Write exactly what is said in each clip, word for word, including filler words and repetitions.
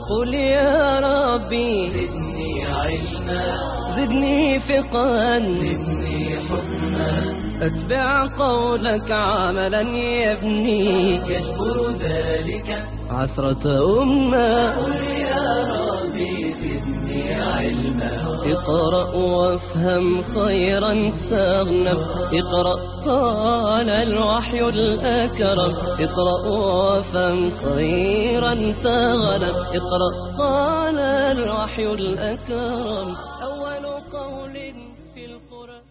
قل يا ربي زدني علما زدني فقها زدني حكما أتبع قولك عملا يبني يجبر ذلك عثرة أمة. قل يا ربي زدني علما اقرأ وافهم خيرا تغنم اقرأ قال الوحي الأكرم اقرأ وافهم خيرا تغنم اقرأ قال الوحي الأكرم أول قول في القرآن.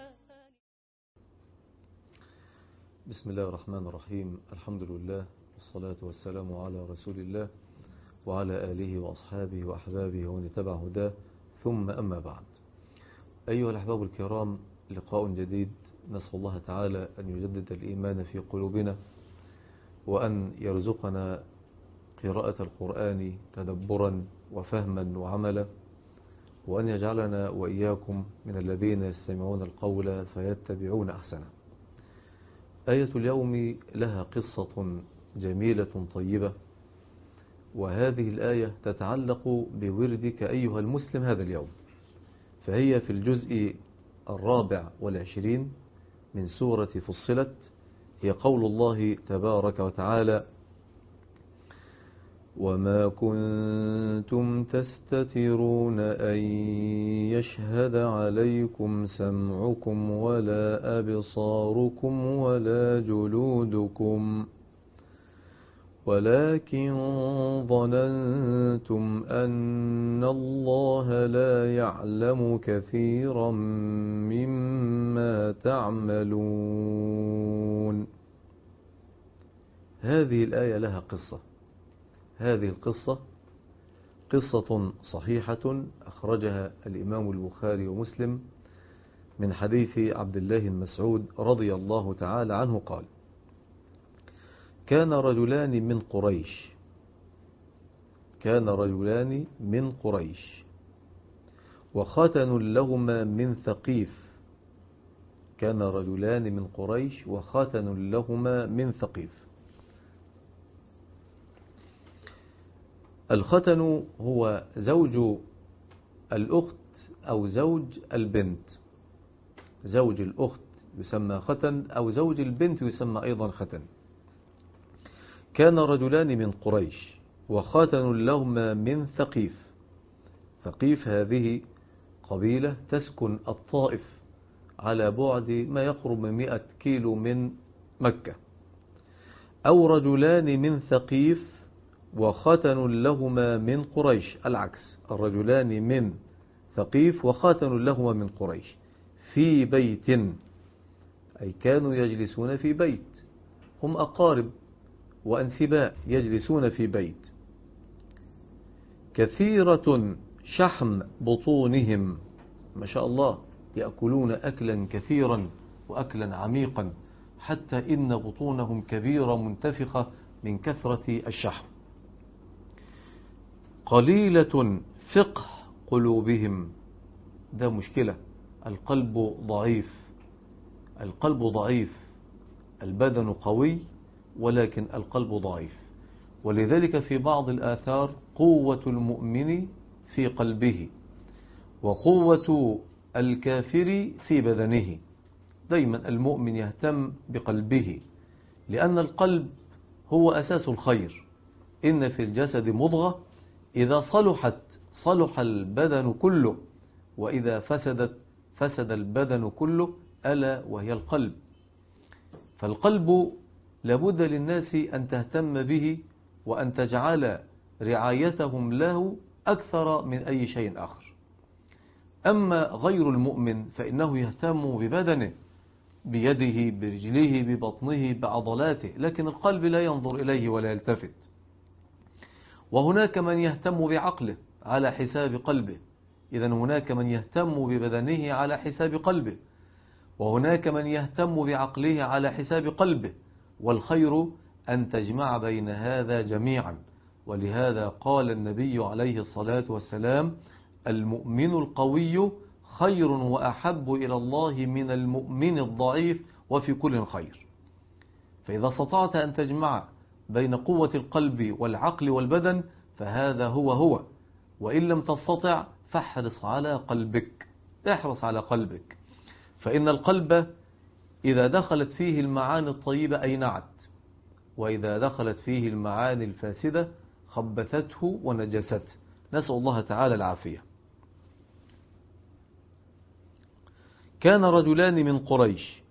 بسم الله الرحمن الرحيم. الحمد لله والصلاة والسلام على رسول الله وعلى آله وأصحابه وأحبابه ومن اتبع هداه، ثم أما بعد. أيها الأحباب الكرام، لقاء جديد، نسأل الله تعالى أن يجدد الإيمان في قلوبنا وأن يرزقنا قراءة القرآن تدبرا وفهما وعملا، وأن يجعلنا وإياكم من الذين يستمعون القول فيتبعون أحسنه. آية اليوم لها قصة جميلة طيبة، وهذه الآية تتعلق بوردك أيها المسلم هذا اليوم، فهي في الجزء الرابع والعشرين من سورة فصلت. هي قول الله تبارك وتعالى: وما كنتم تستترون أن يشهد عليكم سمعكم ولا أبصاركم ولا جلودكم ولكن ظننتم أن الله لا يعلم كثيرا مما تعملون. هذه الآية لها قصة. هذه القصة قصة صحيحة أخرجها الإمام البخاري ومسلم من حديث عبد الله المسعود رضي الله تعالى عنه قال: كان رجلان من قريش كان رجلان من قريش وختن لهما من ثقيف كان رجلان من قريش وختن لهما من ثقيف. الختن هو زوج الأخت أو زوج البنت. زوج الأخت يسمى ختن، أو زوج البنت يسمى أيضا ختن. كان رجلان من قريش وختن لهما من ثقيف. ثقيف هذه قبيلة تسكن الطائف على بعد ما يقرب من مئة كيلو من مكة. أو رجلان من ثقيف وختن لهما من قريش، العكس، الرجلان من ثقيف وختن لهما من قريش في بيت، أي كانوا يجلسون في بيت، هم أقارب وأنسباء يجلسون في بيت. كثيرة شحم بطونهم، ما شاء الله، يأكلون أكلا كثيرا وأكلا عميقا، حتى إن بطونهم كبيرة منتفخة من كثرة الشحم. قليلة فقه قلوبهم، ده مشكلة. القلب ضعيف القلب ضعيف البدن قوي ولكن القلب ضعيف. ولذلك في بعض الآثار: قوة المؤمن في قلبه وقوة الكافر في بدنه. دايما المؤمن يهتم بقلبه، لأن القلب هو أساس الخير. إن في الجسد مضغة إذا صلحت صلح البدن كله، وإذا فسدت فسد البدن كله، ألا وهي القلب. فالقلب لابد للناس أن تهتم به وأن تجعل رعايتهم له أكثر من أي شيء آخر. أما غير المؤمن فإنه يهتم ببدنه، بيده، برجله، ببطنه، بعضلاته، لكن القلب لا ينظر إليه ولا يلتفت. وهناك من يهتم بعقله على حساب قلبه، إذا هناك من يهتم ببدنه على حساب قلبه، وهناك من يهتم بعقله على حساب قلبه، والخير أن تجمع بين هذا جميعا. ولهذا قال النبي عليه الصلاة والسلام: المؤمن القوي خير وأحب إلى الله من المؤمن الضعيف وفي كل خير. فإذا استطعت أن تجمع بين قوة القلب والعقل والبدن فهذا هو هو. وإن لم تستطع فاحرص على قلبك، احرص على قلبك، فإن القلب إذا دخلت فيه المعاني الطيبة أينعت، وإذا دخلت فيه المعاني الفاسدة خبثته ونجسته. نسأل الله تعالى العافية. كان رجلان من قريش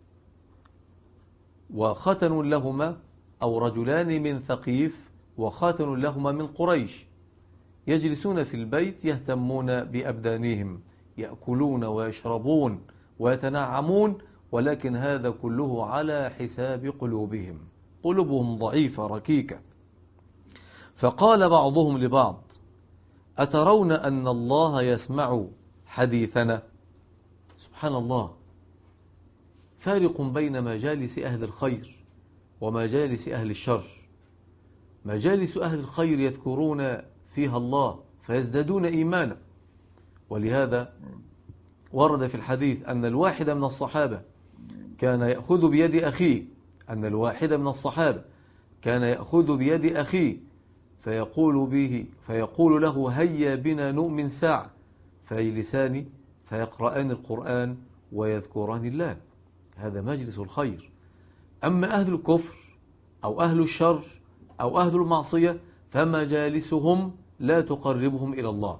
وختن لهما، أو رجلان من ثقيف وختن لهما من قريش، يجلسون في البيت يهتمون بأبدانهم، يأكلون ويشربون ويتنعمون، ولكن هذا كله على حساب قلوبهم، قلوبهم ضعيفة ركيكة. فقال بعضهم لبعض: أترون أن الله يسمع حديثنا؟ سبحان الله، فارق بين مجالس أهل الخير ومجالس أهل الشر. مجالس أهل الخير يذكرون فيها الله فيزدادون إيمانا، ولهذا ورد في الحديث أن الواحد من الصحابة كان يأخذ بيد أخيه أن الواحد من الصحابة كان يأخذ بيد أخيه فيقول به فيقول له: هيا بنا نؤمن ساعة، فيجلسان فيقرآن القرآن ويذكران الله. هذا مجلس الخير. أما أهل الكفر أو أهل الشر أو أهل المعصية فمجالسهم لا تقربهم إلى الله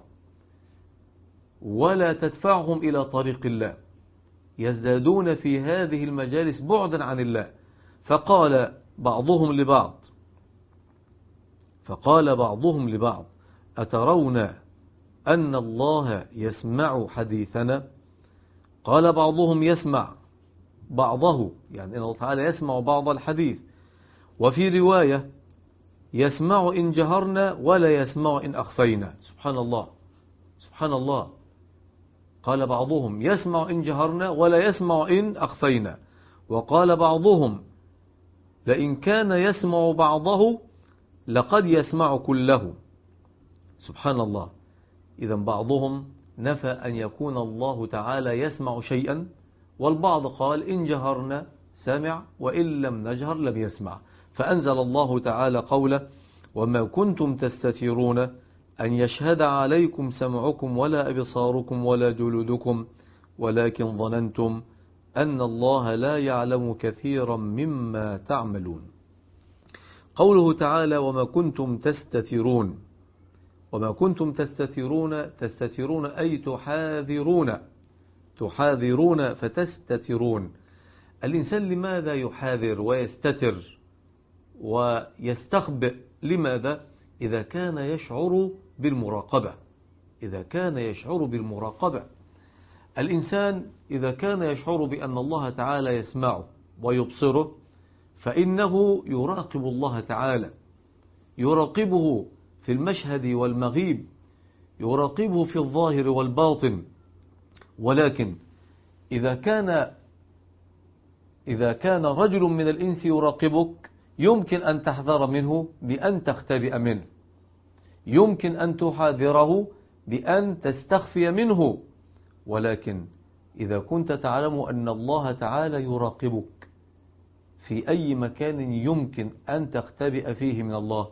ولا تدفعهم إلى طريق الله، يزدادون في هذه المجالس بعدا عن الله. فقال بعضهم لبعض فقال بعضهم لبعض أترون أن الله يسمع حديثنا؟ قال بعضهم: يسمع بعضه، يعني أن الله تعالى يسمع بعض الحديث. وفي رواية: يسمع إن جهرنا ولا يسمع إن أخفينا. سبحان الله، سبحان الله. قال بعضهم: يسمع إن جهرنا ولا يسمع إن أخفينا. وقال بعضهم: لئن كان يسمع بعضه لقد يسمع كله. سبحان الله. إذا بعضهم نفى أن يكون الله تعالى يسمع شيئا، والبعض قال إن جهرنا سمع وإن لم نجهر لم يسمع. فأنزل الله تعالى قوله: وما كنتم تستترون أن يشهد عليكم سمعكم ولا أبصاركم ولا جلودكم ولكن ظننتم أن الله لا يعلم كثيرا مما تعملون. قوله تعالى: وما كنتم تستترون، وما كنتم تستترون تستترون أي تحاذرون، تحاذرون فتستترون. الإنسان لماذا يحاذر ويستتر ويستخبئ؟ لماذا؟ إذا كان يشعر بالمراقبة، إذا كان يشعر بالمراقبة. الإنسان إذا كان يشعر بأن الله تعالى يسمعه ويبصره فإنه يراقب الله تعالى، يراقبه في المشهد والمغيب، يراقبه في الظاهر والباطن. ولكن إذا كان إذا كان رجل من الإنس يراقبك يمكن أن تحذر منه بأن تختبئ منه، يمكن أن تحاذره بأن تستخفي منه. ولكن إذا كنت تعلم أن الله تعالى يراقبك في أي مكان يمكن أن تختبئ فيه من الله،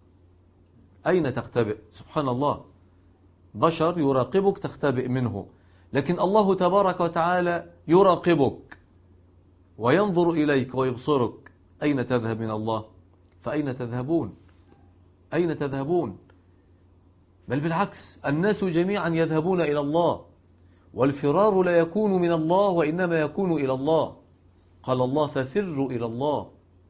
أين تختبئ؟ سبحان الله. بشر يراقبك تختبئ منه، لكن الله تبارك وتعالى يراقبك وينظر إليك ويبصرك. أين تذهب من الله؟ فأين تذهبون؟ أين تذهبون؟ بل بالعكس، الناس جميعا يذهبون إلى الله، والفرار لا يكون من الله وإنما يكون إلى الله. قال الله: ففروا إلى الله.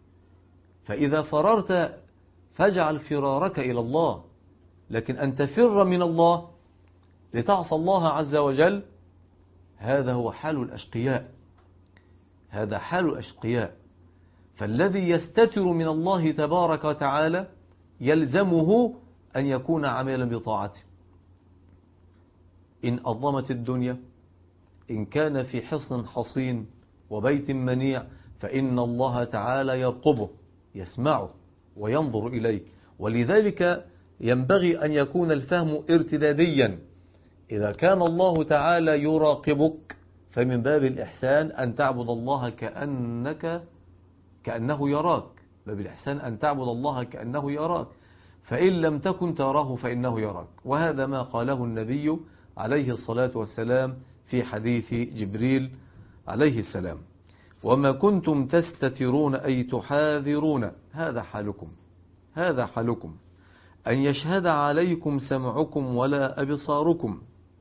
فإذا فررت فاجعل فرارك إلى الله، لكن أن تفر من الله لتعصى الله عز وجل هذا هو حال الأشقياء، هذا حال الأشقياء. فالذي يستتر من الله تبارك وتعالى يلزمه أن يكون عاملا بطاعته. إن أظلمت الدنيا، إن كان في حصن حصين وبيت منيع، فإن الله تعالى يرقبه، يسمعه وينظر إليه. ولذلك ينبغي أن يكون الفهم ارتداديا. إذا كان الله تعالى يراقبك فمن باب الإحسان أن تعبد الله كأنك كأنه يراك، باب الإحسان أن تعبد الله كأنه يراك. فإن لم تكن تراه فإنه يراك. وهذا ما قاله النبي عليه الصلاة والسلام في حديث جبريل عليه السلام: وما كنتم تستترون أي تحاذرون، هذا حالكم هذا حالكم أن يشهد عليكم سمعكم ولا أبصاركم،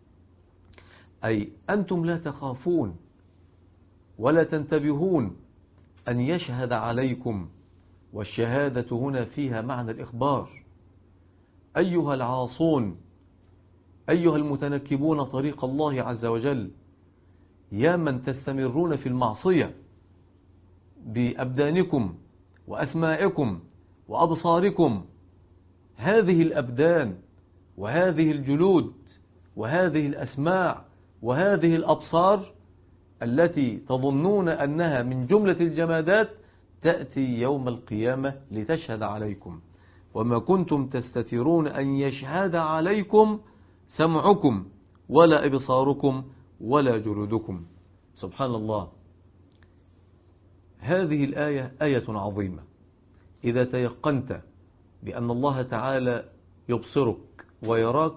أي أنتم لا تخافون ولا تنتبهون أن يشهد عليكم، والشهادة هنا فيها معنى الإخبار. أيها العاصون، أيها المتنكبون طريق الله عز وجل، يا من تستمرون في المعصية بأبدانكم وأسمائكم وأبصاركم، هذه الأبدان وهذه الجلود وهذه الأسماع وهذه الأبصار التي تظنون أنها من جملة الجمادات تأتي يوم القيامة لتشهد عليكم. وما كنتم تستترون أن يشهد عليكم سمعكم ولا أبصاركم ولا جلودكم. سبحان الله، هذه الآية آية عظيمة. إذا تيقنت بأن الله تعالى يبصرك ويراك،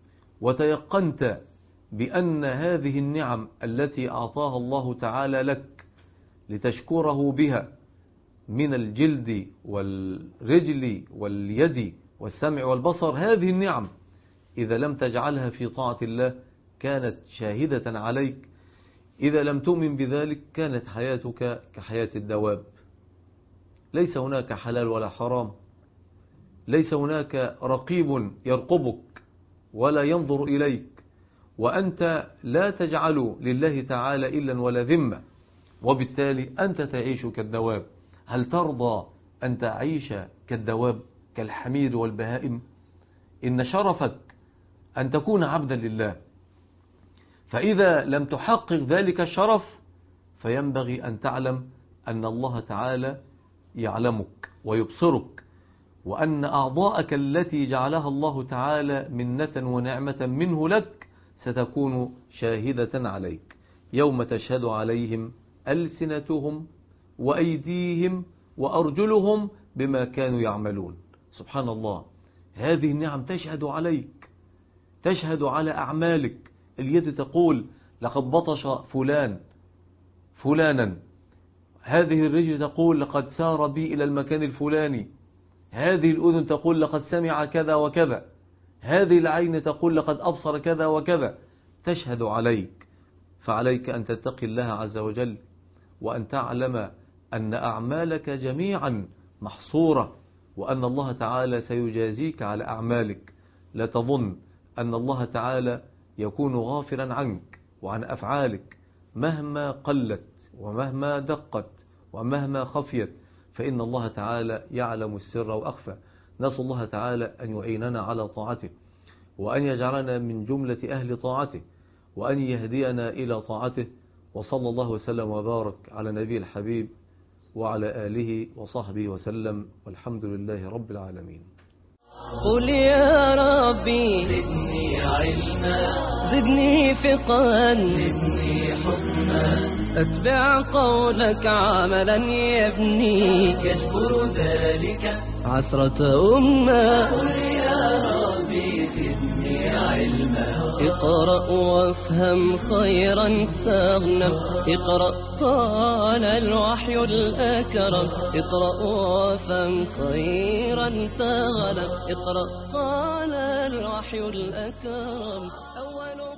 وتيقنت بأن هذه النعم التي أعطاها الله تعالى لك لتشكره بها من الجلد والرجل واليد والسمع والبصر، هذه النعم إذا لم تجعلها في طاعة الله كانت شاهدة عليك. إذا لم تؤمن بذلك كانت حياتك كحياة الدواب، ليس هناك حلال ولا حرام، ليس هناك رقيب يرقبك ولا ينظر إليك، وأنت لا تجعل لله تعالى إلا ولا ذمة، وبالتالي أنت تعيش كالدواب. هل ترضى أن تعيش كالدواب كالحمير والبهائم؟ إن شرفك أن تكون عبدا لله، فإذا لم تحقق ذلك الشرف فينبغي أن تعلم أن الله تعالى يعلمك ويبصرك، وأن أعضاءك التي جعلها الله تعالى منة ونعمة منه لك ستكون شاهدة عليك يوم تشهد عليهم ألسنتهم وأيديهم وأرجلهم بما كانوا يعملون. سبحان الله، هذه النعم تشهد عليك، تشهد على أعمالك. اليد تقول لقد بطش فلان فلانا، هذه الرجل تقول لقد سار بي إلى المكان الفلاني، هذه الأذن تقول لقد سمع كذا وكذا، هذه العين تقول لقد أبصر كذا وكذا، تشهد عليك. فعليك أن تتقي الله عز وجل، وأن تعلم أن أعمالك جميعا محصورة، وأن الله تعالى سيجازيك على أعمالك. لا تظن أن الله تعالى يكون غافلا عنك وعن أفعالك مهما قلت ومهما دقت ومهما خفيت، فإن الله تعالى يعلم السر وأخفى. نسأل الله تعالى أن يعيننا على طاعته، وأن يجعلنا من جملة أهل طاعته، وأن يهدينا إلى طاعته. وصلى الله وسلم وبارك على نبي الحبيب وعلى آله وصحبه وسلم، والحمد لله رب العالمين. قل يا ربي زدني علما، زدني فقها، زدني حكما، أتبع قولك عملا يبني، يشكر ذلك عثرة أمة. قل يا ربي زدني علما، اقرأ وافهم خيرا تغنم، اقرأ قال الوحي الأكرم، اقرأ وافهم خيرا تغنم، اقرأ قال الوحي الأكرم. أول